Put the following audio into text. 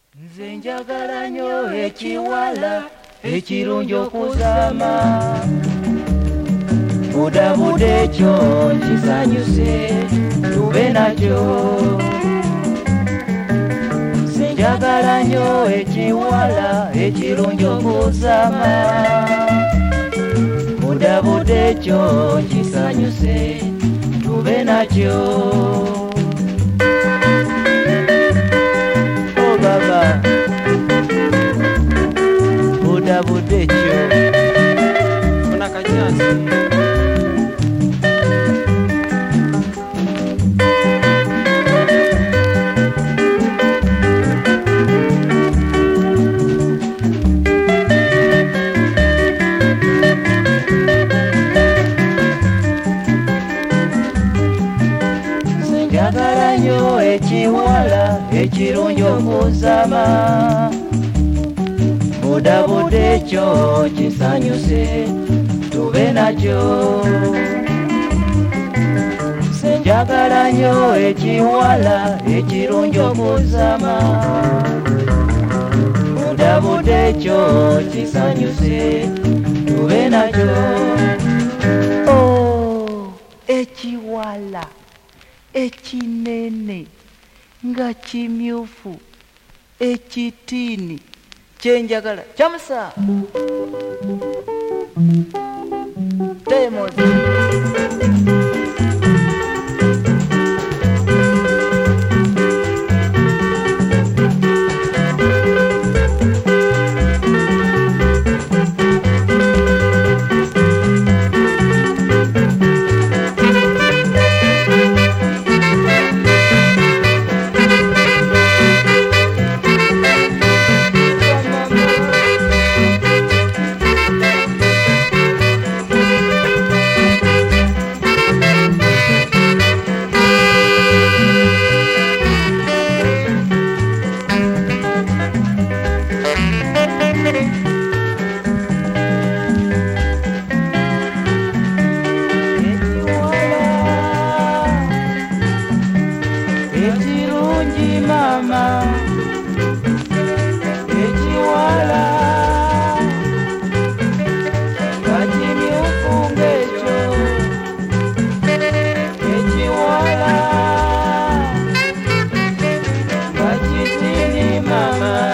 Nze njagala nnyo ekiwala ekirungi okuzama budabuda ekyo nkisanyuse tube nakyo. Nze njagala nnyo ekiwala ekirungi okuzama budabuda ekyo nkisanyuse tube nakyo. Baba buda budecho kuna kachasi njagala nnyo ekiwala ekirungi okuzama budabuda ekyo kisanyuse tube nakyo. Njagala nnyo ekiwala ekirungi okuzama budabuda ekyo kisanyuse tube nakyo. Ekiwala ekinene nga kimyufu ekitini kyenjagala kyamusa Demos. Ekirungi mama ekiwala kakimyufu ng'ekyo ekiwala kakitini mama